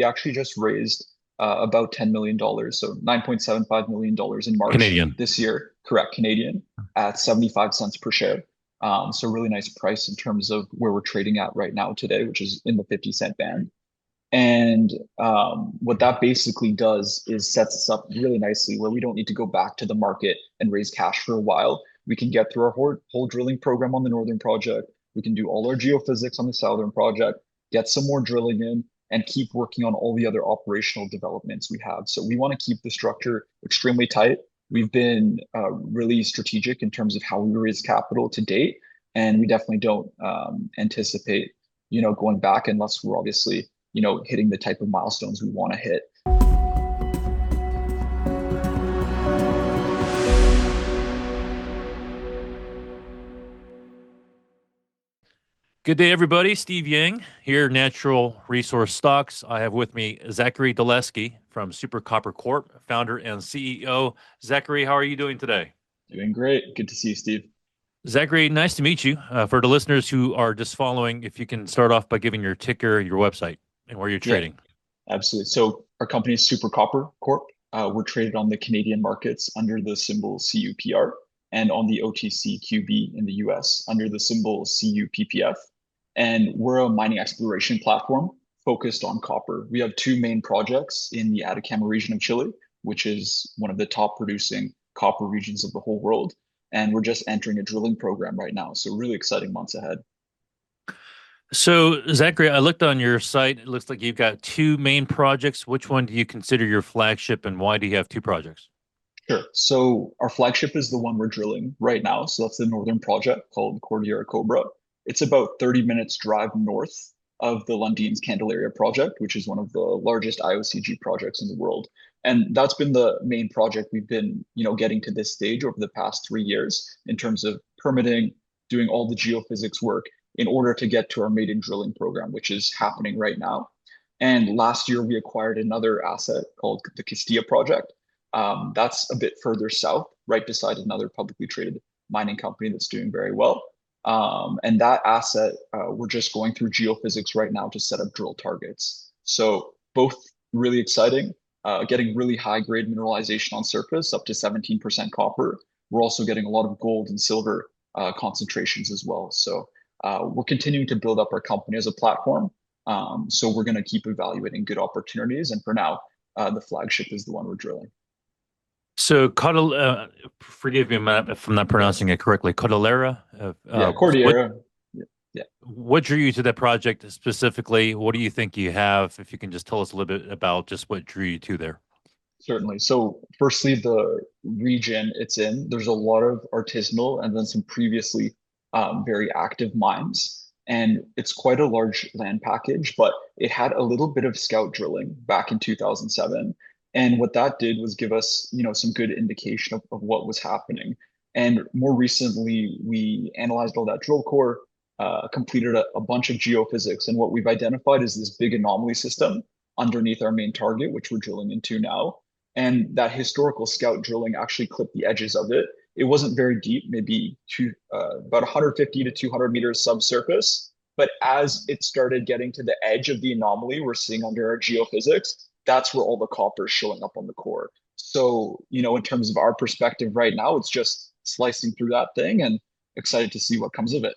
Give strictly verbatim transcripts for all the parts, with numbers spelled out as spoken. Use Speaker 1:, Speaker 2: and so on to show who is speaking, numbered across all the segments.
Speaker 1: we actually just raised uh, about ten million dollars, so nine point seven five million dollars in March
Speaker 2: Canadian.
Speaker 1: this year, correct, Canadian, at seventy-five cents per share. Um, so really nice price in terms of where we're trading at right now today, which is in the fifty cent band. And um, what that basically does is sets us up really nicely where we don't need to go back to the market and raise cash for a while. We can get through our whole, whole drilling program on the Northern project. We can do all our geophysics on the Southern project, get some more drilling in, and keep working on all the other operational developments we have. So we want to keep the structure extremely tight. We've been uh, really strategic in terms of how we raise capital to date, and we definitely don't um, anticipate, you know, going back unless we're obviously you know, hitting the type of milestones we want to hit.
Speaker 2: Good day, everybody. Steve Yang here, Natural Resource Stocks. I have with me Zachary Dulesky from Super Copper Corp, founder and C E O. Zachary, how are you doing today?
Speaker 1: Doing great. Good to see you, Steve.
Speaker 2: Zachary, nice to meet you. Uh, for the listeners who are just following, if you can start off by giving your ticker, your website, and where you're
Speaker 1: Yeah,
Speaker 2: trading.
Speaker 1: absolutely. So our company is Super Copper Corp. Uh, we're traded on the Canadian markets under the symbol C U P R and on the O T C Q B in the U S under the symbol C U P P F. And we're a mining exploration platform focused on copper. We have two main projects in the Atacama region of Chile, which is one of the top producing copper regions of the whole world. And we're just entering a drilling program right now. So really exciting months ahead.
Speaker 2: So, Zachary, I looked on your site. It looks like you've got two main projects. Which one do you consider your flagship, and why do you have two projects?
Speaker 1: Sure. So our flagship is the one we're drilling right now. So that's the northern project called Cordillera Cobra. It's about thirty minutes drive north of the Lundin's Candelaria project, which is one of the largest I O C G projects in the world. And that's been the main project we've been, you know, getting to this stage over the past three years in terms of permitting, doing all the geophysics work in order to get to our maiden drilling program, which is happening right now. And last year we acquired another asset called the Castilla project. Um, that's a bit further south, right beside another publicly traded mining company that's doing very well. Um, and that asset, uh, we're just going through geophysics right now to set up drill targets. So both really exciting, uh, getting really high grade mineralization on surface, up to seventeen percent copper. We're also getting a lot of gold and silver uh, concentrations as well. So uh, we're continuing to build up our company as a platform. Um, so we're going to keep evaluating good opportunities. And for now, uh, the flagship is the one we're drilling.
Speaker 2: So, Cordil- uh, forgive me if I'm not pronouncing it correctly. Cordillera. Uh,
Speaker 1: Yeah,
Speaker 2: uh, what
Speaker 1: Cordillera. Yeah, yeah,
Speaker 2: what drew you to that project specifically? What do you think you have? If you can just tell us a little bit about just what drew you to there.
Speaker 1: certainly. So, firstly, the region it's in, there's a lot of artisanal and then some previously um, very active mines. And it's quite a large land package, but it had a little bit of scout drilling back in two thousand seven. And what that did was give us, you know, some good indication of, of what was happening. And more recently, we analyzed all that drill core, uh, completed a, a bunch of geophysics. And what we've identified is this big anomaly system underneath our main target, which we're drilling into now. And that historical scout drilling actually clipped the edges of it. It wasn't very deep, maybe two, uh, about one hundred fifty to two hundred meters subsurface. But as it started getting to the edge of the anomaly we're seeing under our geophysics, that's where all the copper is showing up on the core. So, you know, in terms of our perspective right now, it's just slicing through that thing and excited to see what comes of it.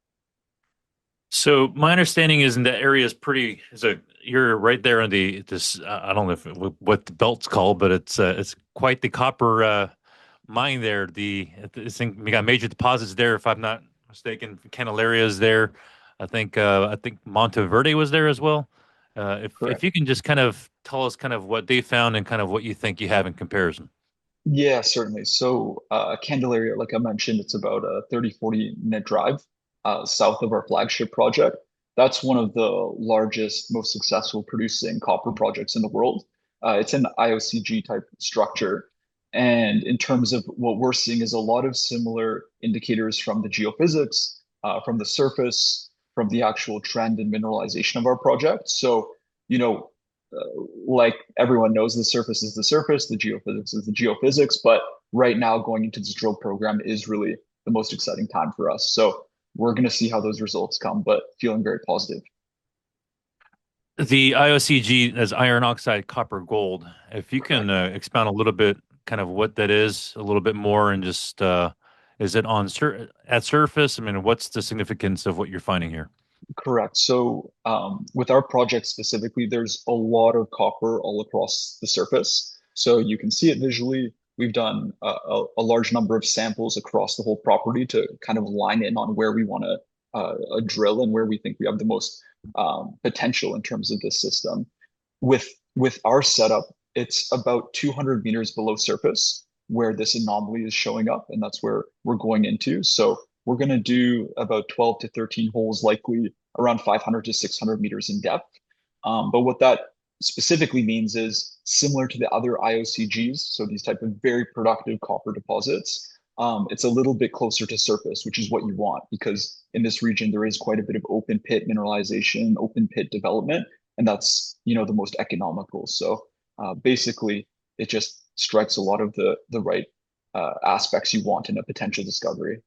Speaker 2: So, my understanding is in that area is pretty. Is a you're right there on the this. Uh, I don't know if it, what the belt's called, but it's uh, it's quite the copper uh, mine there. The I think we got major deposits there, if I'm not mistaken. Candelaria is there. I think uh, I think Monteverde was there as well. Uh, if if
Speaker 1: Correct.
Speaker 2: you can just kind of tell us kind of what they found and kind of what you think you have in comparison.
Speaker 1: Yeah, certainly. So, uh, Candelaria, like I mentioned, it's about a thirty forty minute drive uh, south of our flagship project. That's one of the largest, most successful producing copper projects in the world. Uh, it's an I O C G type structure. And in terms of what we're seeing is a lot of similar indicators from the geophysics, uh, from the surface, from the actual trend and mineralization of our project. So, you know, uh, like everyone knows, the surface is the surface, the geophysics is the geophysics. But right now, going into this drill program is really the most exciting time for us. So we're going to see how those results come, but feeling very positive.
Speaker 2: The I O C G as iron oxide copper gold. If you can
Speaker 1: Correct.
Speaker 2: uh, expound a little bit, kind of what that is, a little bit more, and just uh, is it on sur at surface? I mean, what's the significance of what you're finding here?
Speaker 1: Correct. So, um, with our project specifically, there's a lot of copper all across the surface. So you can see it visually. We've done a, a, a large number of samples across the whole property to kind of line in on where we want to uh, uh, drill and where we think we have the most um, potential in terms of this system. With with our setup, it's about two hundred meters below surface where this anomaly is showing up, and that's where we're going into. So we're going to do about twelve to thirteen holes, likely around five hundred to six hundred meters in depth. Um, but what that specifically means is similar to the other I O C Gs, so these type of very productive copper deposits, um, it's a little bit closer to surface, which is what you want because in this region there is quite a bit of open pit mineralization, open pit development, and that's you know the most economical. So uh, basically, it just strikes a lot of the the right uh, aspects you want in a potential discovery.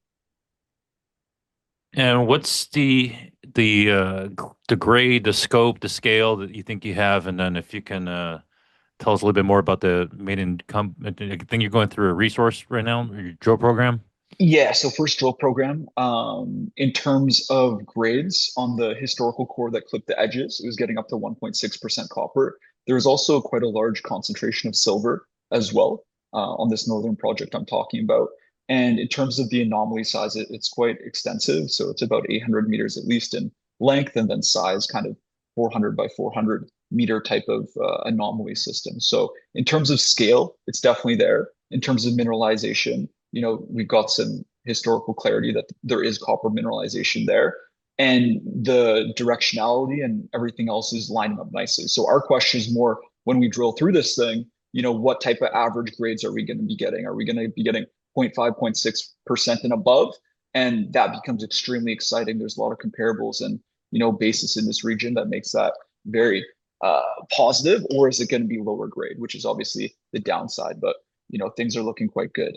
Speaker 2: And what's the the uh, g- the grade, the scope, the scale that you think you have? And then if you can uh, tell us a little bit more about the maiden com I think you're going through a resource right now, or your drill program.
Speaker 1: Yeah, so first drill program, um, in terms of grades on the historical core that clipped the edges, it was getting up to one point six percent copper. There was also quite a large concentration of silver as well uh, on this northern project I'm talking about. And in terms of the anomaly size, it, it's quite extensive. So it's about eight hundred meters at least in length, and then size kind of four hundred by four hundred meter type of uh, anomaly system. So in terms of scale, it's definitely there. In terms of mineralization, you know, we've got some historical clarity that there is copper mineralization there. And the directionality and everything else is lining up nicely. So our question is more when we drill through this thing, you know, what type of average grades are we going to be getting? Are we going to be getting zero point five, zero point six percent and above? And that becomes extremely exciting. There's a lot of comparables and, you know, basis in this region that makes that very uh, positive, or is it going to be lower grade, which is obviously the downside, but you know, things are looking quite good.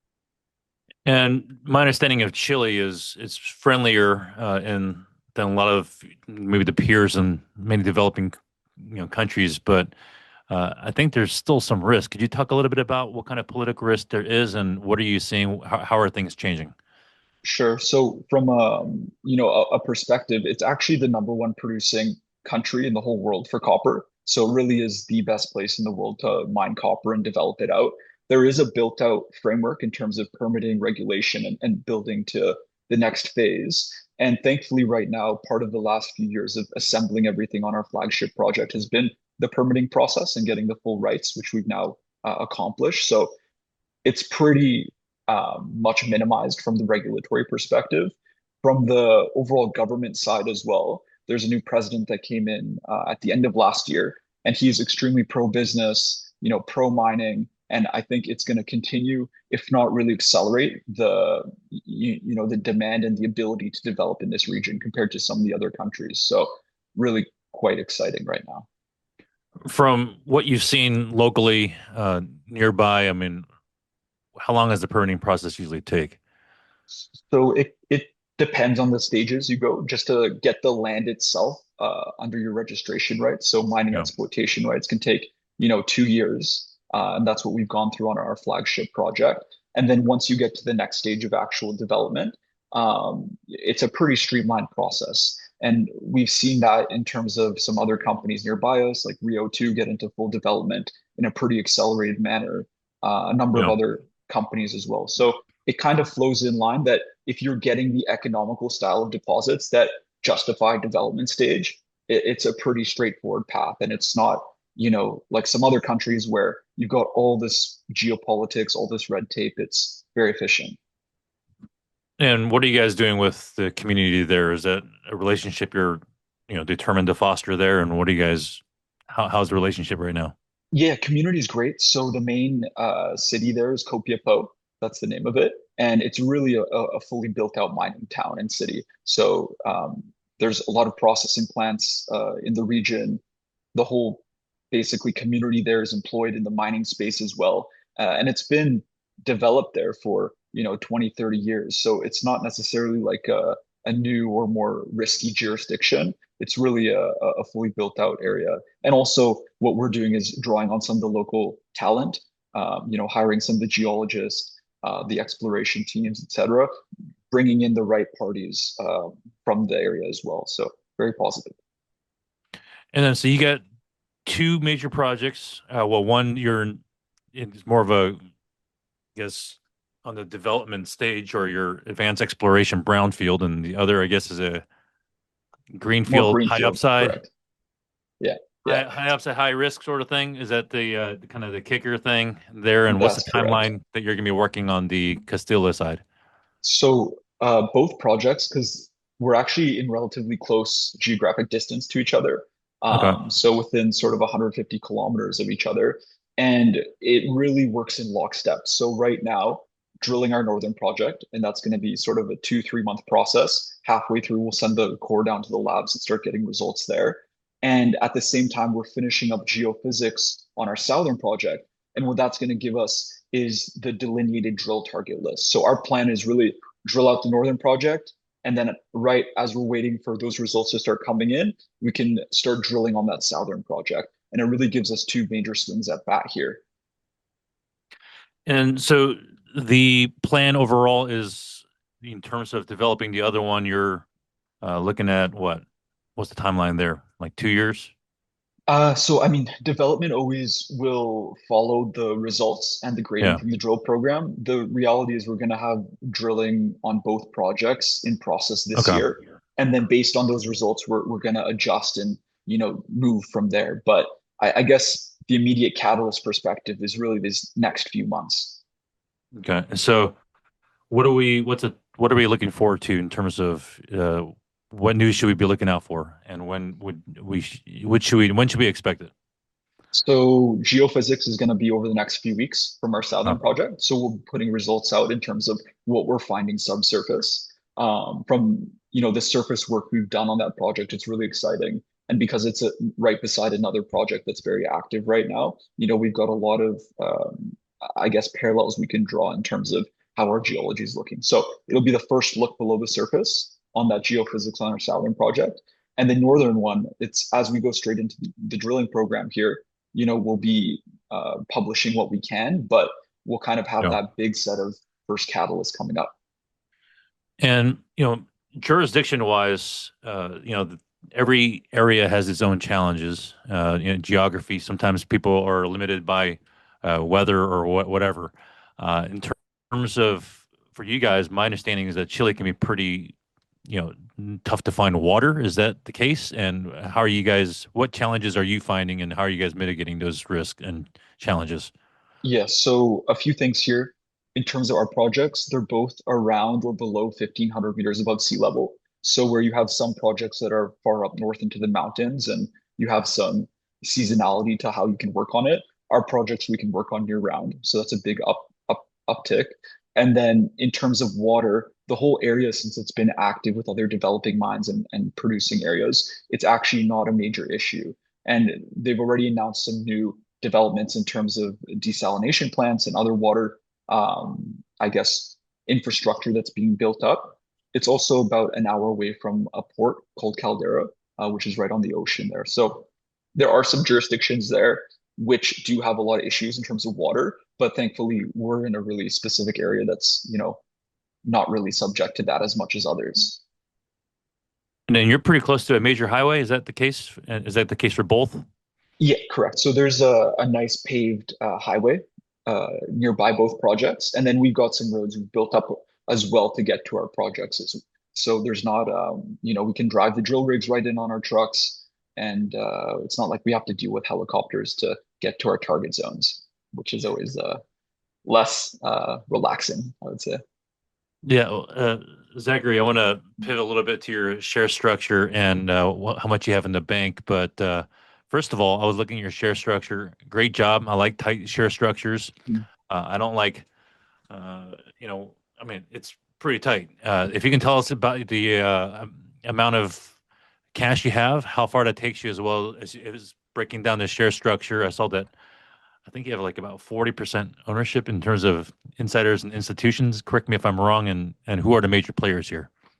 Speaker 2: And my understanding of Chile is it's friendlier uh, in than a lot of maybe the peers in many developing you know countries, but uh, I think there's still some risk. Could you talk a little bit about what kind of political risk there is, and what are you seeing? How, how are things changing?
Speaker 1: Sure. So from um, you know, a, a perspective, it's actually the number one producing country in the whole world for copper. So it really is the best place in the world to mine copper and develop it out. There is a built out framework in terms of permitting regulation and, and building to the next phase. And thankfully, right now, part of the last few years of assembling everything on our flagship project has been the permitting process and getting the full rights, which we've now uh, accomplished. So it's pretty um, much minimized from the regulatory perspective. From the overall government side as well, there's a new president that came in uh, at the end of last year, and he's extremely pro-business, you know, pro-mining, and I think it's going to continue, if not really accelerate the, you, you know, the demand and the ability to develop in this region compared to some of the other countries. So really quite exciting right now.
Speaker 2: From what you've seen locally uh, nearby, I mean, how long does the permitting process usually take?
Speaker 1: So it it depends on the stages you go just to get the land itself uh, under your registration rights. So mining
Speaker 2: Yeah.
Speaker 1: exploitation rights can take, you know, two years. Uh, and that's what we've gone through on our flagship project. And then once you get to the next stage of actual development, um, it's a pretty streamlined process. And we've seen that in terms of some other companies nearby us, like Rio two, get into full development in a pretty accelerated manner. Uh, a number of
Speaker 2: Yeah.
Speaker 1: other companies as well. So it kind of flows in line that if you're getting the economical style of deposits that justify development stage, it, it's a pretty straightforward path. And it's not, you know, like some other countries where you've got all this geopolitics, all this red tape. It's very efficient.
Speaker 2: And what are you guys doing with the community there? Is that a relationship you're, you know, determined to foster there? And what are you guys, how, how's the relationship right now?
Speaker 1: Yeah, community is great. So the main uh, city there is Copiapó. That's the name of it, and it's really a, a fully built out mining town and city. So um, there's a lot of processing plants uh, in the region. The whole basically community there is employed in the mining space as well, uh, and it's been developed there for you know twenty, thirty years. So it's not necessarily like a a new or more risky jurisdiction. It's really a, a fully built out area. And also, what we're doing is drawing on some of the local talent, um, you know, hiring some of the geologists, uh, the exploration teams, et cetera, bringing in the right parties uh, from the area as well. So very positive.
Speaker 2: And then so you got two major projects. Uh, well, one you're in, it's more of a, I guess, on the development stage or your advanced exploration brownfield, and the other, I guess, is a
Speaker 1: More
Speaker 2: greenfield high
Speaker 1: greenfield,
Speaker 2: upside,
Speaker 1: correct? Yeah, yeah,
Speaker 2: high, high upside, high risk sort of thing. Is that the uh, kind of the kicker thing there? And what's the
Speaker 1: that's correct.
Speaker 2: timeline that you're going to be working on the Castilla side?
Speaker 1: So uh, both projects, because we're actually in relatively close geographic distance to each other.
Speaker 2: Okay.
Speaker 1: Um, so within sort of one hundred fifty kilometers of each other. And it really works in lockstep. So right now, drilling our northern project, and that's going to be sort of a two, three month process. Halfway through, we'll send the core down to the labs and start getting results there. And at the same time, we're finishing up geophysics on our southern project. And what that's going to give us is the delineated drill target list. So our plan is really drill out the northern project, and then right as we're waiting for those results to start coming in, we can start drilling on that southern project. And it really gives us two major swings at bat here.
Speaker 2: And so the plan overall is in terms of developing the other one, you're uh, looking at what? What's the timeline there? Like two years?
Speaker 1: Uh, so I mean, development always will follow the results and the grading
Speaker 2: Yeah.
Speaker 1: from the drill program. The reality is we're going to have drilling on both projects in process this
Speaker 2: Okay.
Speaker 1: year, and then based on those results, we're we're going to adjust and you know move from there. But I, I guess the immediate catalyst perspective is really this next few months.
Speaker 2: Okay. And so what are we, what's it, what are we looking forward to in terms of uh, what news should we be looking out for? And when would we, sh- what should we, when should we expect it?
Speaker 1: So geophysics is going to be over the next few weeks from our southern
Speaker 2: Oh,
Speaker 1: project. So we'll be putting results out in terms of what we're finding subsurface. Um, from you know the surface work we've done on that project, it's really exciting. And because it's a, right beside another project that's very active right now, you know we've got a lot of um, I guess parallels we can draw in terms of how our geology is looking. So it'll be the first look below the surface on that geophysics on our southern project. And the northern one, it's as we go straight into the, the drilling program here, you know, we'll be uh, publishing what we can, but we'll kind of have
Speaker 2: yeah.
Speaker 1: that big set of first catalysts coming up.
Speaker 2: And, you know, jurisdiction wise, uh, you know, every area has its own challenges. Uh, you know, geography, sometimes people are limited by uh, weather or what, whatever. Uh, in ter- terms of, for you guys, my understanding is that Chile can be pretty, you know, tough to find water. Is that the case? And how are you guys, what challenges are you finding and how are you guys mitigating those risks and challenges?
Speaker 1: Yes, so a few things here. In terms of our projects, they're both around or below fifteen hundred meters above sea level. So where you have some projects that are far up north into the mountains and you have some seasonality to how you can work on it, our projects we can work on year round. So that's a big up up uptick. And then in terms of water, the whole area, since it's been active with other developing mines and, and producing areas, it's actually not a major issue. And they've already announced some new developments in terms of desalination plants and other water, um, I guess, infrastructure that's being built up. It's also about an hour away from a port called Caldera, uh, which is right on the ocean there. So there are some jurisdictions there which do have a lot of issues in terms of water, but thankfully we're in a really specific area that's, you know, not really subject to that as much as others.
Speaker 2: And then you're pretty close to a major highway. Is that the case? Uh, Is that the case for both?
Speaker 1: Yeah, correct. So there's a, a nice paved uh, highway uh, nearby both projects, and then we've got some roads we've built up as well to get to our projects. As, so there's not, um, you know, we can drive the drill rigs right in on our trucks, and uh, it's not like we have to deal with helicopters to get to our target zones, which is always uh, less uh, relaxing, I would say.
Speaker 2: Yeah, uh, Zachary, I want to pivot a little bit to your share structure and uh, wh how much you have in the bank. But uh, first of all, I was looking at your share structure. Great job. I like tight share structures.
Speaker 1: Mm.
Speaker 2: Uh, I don't like, uh, you know, I mean, it's pretty tight. Uh, if you can tell us about the uh, am- amount of cash you have, how far that takes you, as well as, as breaking down the share structure. I saw that I think you have like about forty percent ownership in terms of insiders and institutions. Correct me if I'm wrong, and and who are the major players here?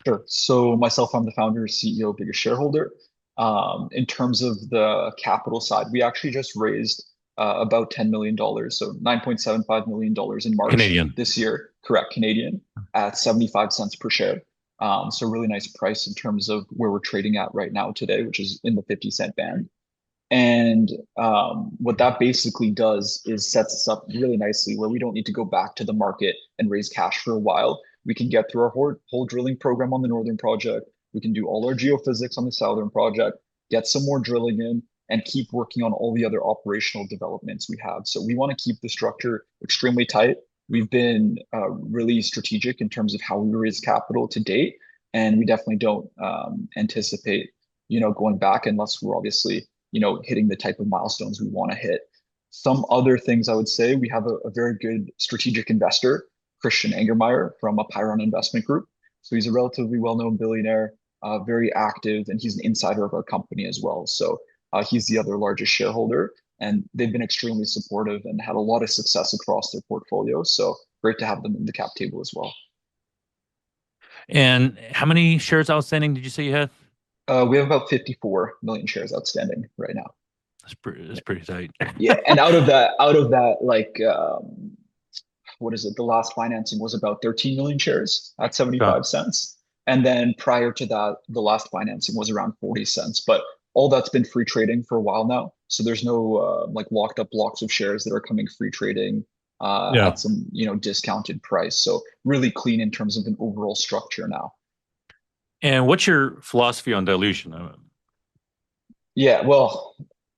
Speaker 1: Sure. So myself, I'm the founder, C E O, biggest shareholder. Um, in terms of the capital side, we actually just raised uh, about ten million dollars, so nine point seven five million dollars in March
Speaker 2: Canadian.
Speaker 1: this year, correct, Canadian, at seventy-five cents per share. Um, so really nice price in terms of where we're trading at right now today, which is in the fifty cent band. And um, what that basically does is sets us up really nicely where we don't need to go back to the market and raise cash for a while. We can get through our whole, whole drilling program on the Northern project. We can do all our geophysics on the Southern project, get some more drilling in, and keep working on all the other operational developments we have. So we want to keep the structure extremely tight. We've been uh, really strategic in terms of how we raise capital to date, and we definitely don't um, anticipate, you know, going back unless we're obviously you know, hitting the type of milestones we want to hit. Some other things I would say, we have a, a very good strategic investor, Christian Angermeyer from a Pyron Investment Group. So he's a relatively well-known billionaire, uh, very active, and he's an insider of our company as well. So uh, he's the other largest shareholder, and they've been extremely supportive and had a lot of success across their portfolio. So great to have them in the cap table as well.
Speaker 2: And how many shares outstanding did you say you had?
Speaker 1: Uh, we have about fifty-four million shares outstanding right now.
Speaker 2: That's pretty, that's pretty tight.
Speaker 1: Yeah, and out of that, out of that, like um, what is it? The last financing was about thirteen million shares at
Speaker 2: Oh,
Speaker 1: seventy-five cents. And then prior to that, the last financing was around forty cents. But all that's been free trading for a while now. So there's no uh, like locked up blocks of shares that are coming free trading uh,
Speaker 2: yeah.
Speaker 1: at some, you know, discounted price. So really clean in terms of an overall structure now.
Speaker 2: And what's your philosophy on dilution? Uh,
Speaker 1: Yeah, well,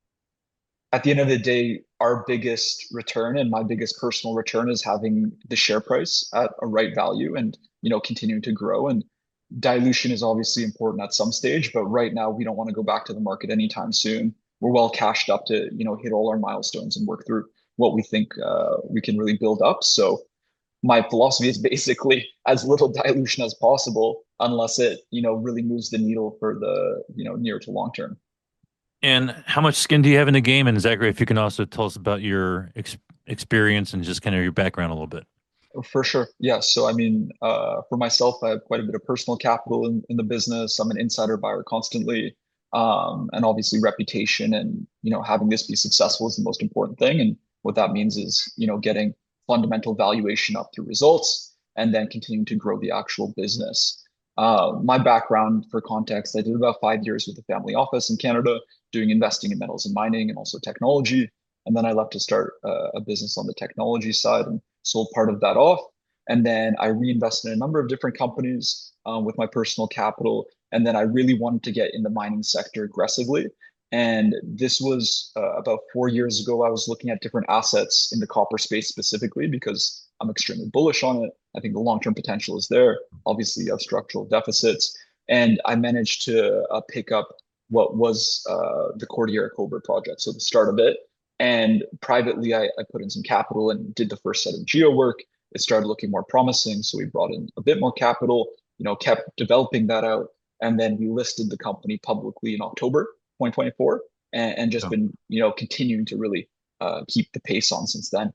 Speaker 1: at the end of the day, our biggest return and my biggest personal return is having the share price at a right value and, you know, continuing to grow. And dilution is obviously important at some stage, but right now we don't want to go back to the market anytime soon. We're well cashed up to, you know, hit all our milestones and work through what we think uh, we can really build up. So my philosophy is basically as little dilution as possible, unless it, you know, really moves the needle for the, you know, near to long term.
Speaker 2: And how much skin do you have in the game? And Zachary, if you can also tell us about your ex experience and just kind of your background a little bit.
Speaker 1: For sure. Yeah. So, I mean, uh, for myself, I have quite a bit of personal capital in, in the business. I'm an insider buyer constantly. Um, and obviously reputation and, you know, having this be successful is the most important thing. And what that means is, you know, getting fundamental valuation up through results and then continuing to grow the actual business. Uh, my background for context, I did about five years with the family office in Canada, doing investing in metals and mining and also technology. And then I left to start uh, a business on the technology side and sold part of that off. And then I reinvested in a number of different companies um, with my personal capital. And then I really wanted to get in the mining sector aggressively. And this was uh, about four years ago. I was looking at different assets in the copper space specifically because I'm extremely bullish on it. I think the long term potential is there. Obviously, you have structural deficits. And I managed to uh, pick up what was uh, the Cordillera Cobra project. So the start of it. And privately, I, I put in some capital and did the first set of geo work. It started looking more promising. So we brought in a bit more capital, you know, kept developing that out. And then we listed the company publicly in October twenty twenty-four and, and just
Speaker 2: Oh.
Speaker 1: been, you know, continuing to really uh, keep the pace on since then.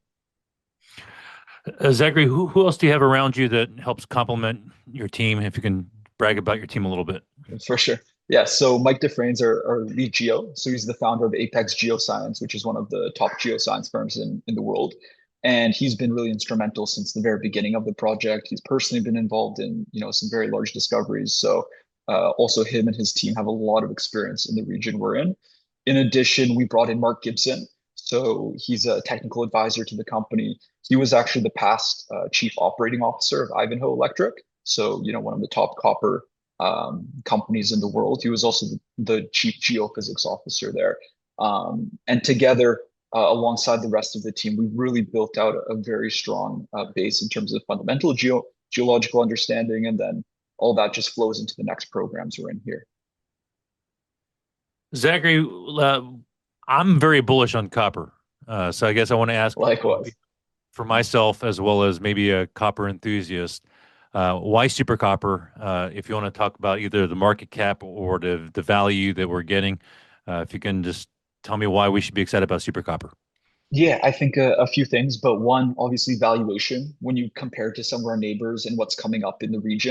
Speaker 2: Uh, Zachary, who, who else do you have around you that helps complement your team? If you can brag about your team a little bit.
Speaker 1: For sure. Yeah. So Mike Dufresne's our, our lead geo. So he's the founder of Apex Geoscience, which is one of the top geoscience firms in, in the world. And he's been really instrumental since the very beginning of the project. He's personally been involved in, you know, some very large discoveries. So uh, also him and his team have a lot of experience in the region we're in. In addition, we brought in Mark Gibson. So he's a technical advisor to the company. He was actually the past uh, chief operating officer of Ivanhoe Electric. So, you know, one of the top copper um, companies in the world. He was also the, the chief geophysics officer there. Um, and together, uh, alongside the rest of the team, we really built out a, a very strong uh, base in terms of fundamental geo geological understanding, and then all that just flows into the next programs we're in here.
Speaker 2: Zachary, uh, I'm very bullish on copper. Uh, so I guess I want to ask
Speaker 1: Likewise.
Speaker 2: for myself as well as maybe a copper enthusiast. Uh, why super copper? Uh, if you want to talk about either the market cap or the the value that we're getting, uh, if you can just tell me why we should be excited about super copper.
Speaker 1: Yeah, I think a, a few things, but one, obviously valuation. When you compare to some of our neighbors and what's coming up in the region,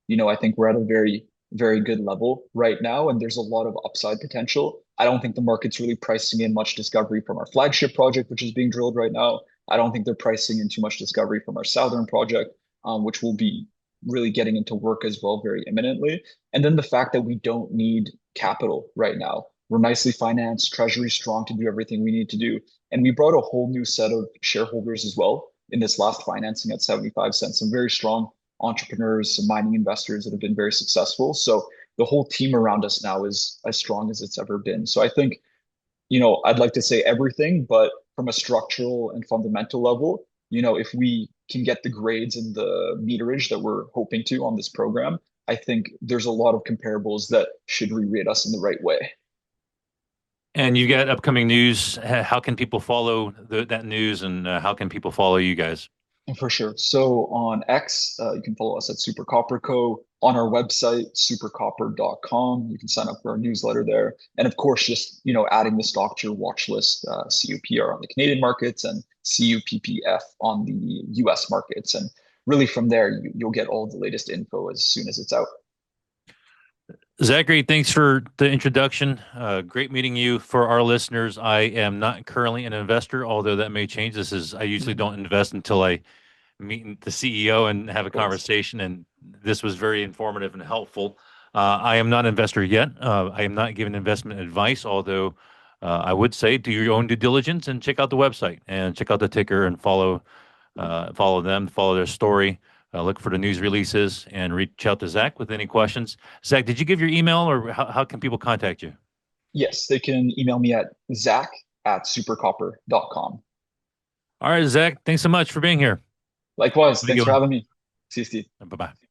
Speaker 1: You know, I think we're at a very, very good level right now, and there's a lot of upside potential. I don't think the market's really pricing in much discovery from our flagship project, which is being drilled right now. I don't think they're pricing in too much discovery from our southern project, um, which will be really getting into work as well very imminently. And then the fact that we don't need capital right now. We're nicely financed, treasury strong to do everything we need to do. And we brought a whole new set of shareholders as well in this last financing at seventy-five cents. Some very strong entrepreneurs, some mining investors that have been very successful. So the whole team around us now is as strong as it's ever been. So I think, you know, I'd like to say everything, but from a structural and fundamental level, you know, if we can get the grades and the meterage that we're hoping to on this program, I think there's a lot of comparables that should re-rate us in the right way.
Speaker 2: And you got upcoming news. H- How can people follow the, that news, and uh, how can people follow you guys?
Speaker 1: For sure. So on X, uh, you can follow us at Super Copper Co. On our website, super copper dot com. You can sign up for our newsletter there. And of course, just, you know, adding the stock to your watch list, uh, C U P R on the Canadian markets and C U P P F on the U S markets. And really from there, you, you'll get all the latest info as soon as it's out.
Speaker 2: Zachary, thanks for the introduction. Uh, great meeting you. For our listeners, I am not currently an investor, although that may change. This is I usually
Speaker 1: Mhm.
Speaker 2: don't invest until I meet the C E O and have a
Speaker 1: Of course.
Speaker 2: conversation, and this was very informative and helpful. Uh, I am not an investor yet. Uh, I am not giving investment advice, although uh, I would say do your own due diligence and check out the website and check out the ticker and follow uh, follow them, follow their story. Uh, look for the news releases and reach out to Zach with any questions. Zach, did you give your email, or how, how can people contact you?
Speaker 1: Yes, they can email me at zach at super copper dot com.
Speaker 2: All right, Zach, thanks so much for being here.
Speaker 1: Likewise,
Speaker 2: Have a
Speaker 1: thanks
Speaker 2: good
Speaker 1: for
Speaker 2: one.
Speaker 1: having me. See you, Steve.
Speaker 2: Bye bye.